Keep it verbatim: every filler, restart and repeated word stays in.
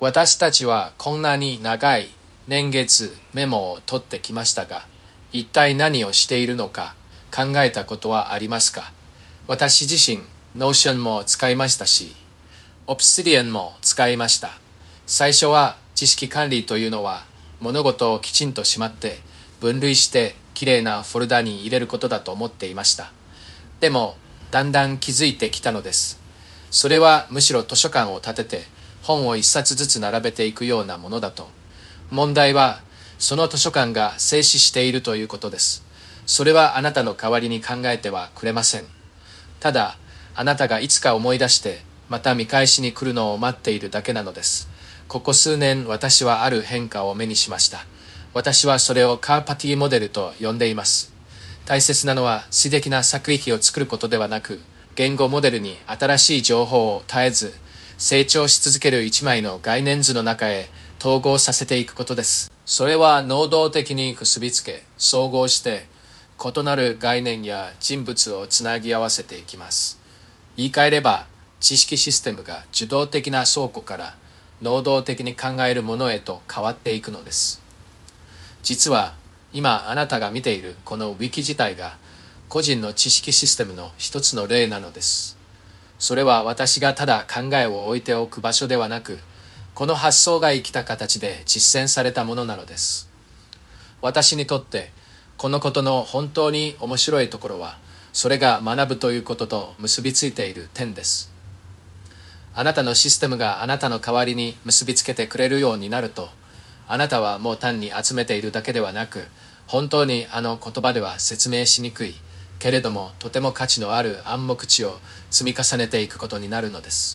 私たちはこんなに長い年月メモを取ってきましたが、一体何をしているのか考えたことはありますか？私自身、Notion も使いましたし、Obsidian も使いました。最初は知識管理というのは物事をきちんとしまって分類してきれいなフォルダに入れることだと思っていました。でも、だんだん気づいてきたのです。それはむしろ図書館を建てて本を一冊ずつ並べていくようなものだと。問題はその図書館が静止しているということです。それはあなたの代わりに考えてはくれません。ただ、あなたがいつか思い出してまた見返しに来るのを待っているだけなのです。ここ数年私はある変化を目にしました。私はそれをカーパティモデルと呼んでいます。大切なのは詩的な作品を作ることではなく、言語モデルに新しい情報を絶えず成長し続ける一枚の概念図の中へ統合させていくことです。それは能動的に結びつけ、総合して異なる概念や人物をつなぎ合わせていきます。言い換えれば、知識システムが受動的な倉庫から能動的に考えるものへと変わっていくのです。実は今あなたが見ているこのウィキ自体が個人の知識システムの一つの例なのです。それは私がただ考えを置いておく場所ではなく、この発想が生きた形で実践されたものなのです。私にとってこのことの本当に面白いところは、それが学ぶということと結びついている点です。あなたのシステムがあなたの代わりに結びつけてくれるようになると、あなたはもう単に集めているだけではなく、本当にあの言葉では説明しにくいけれどもとても価値のある暗黙知を積み重ねていくことになるのです。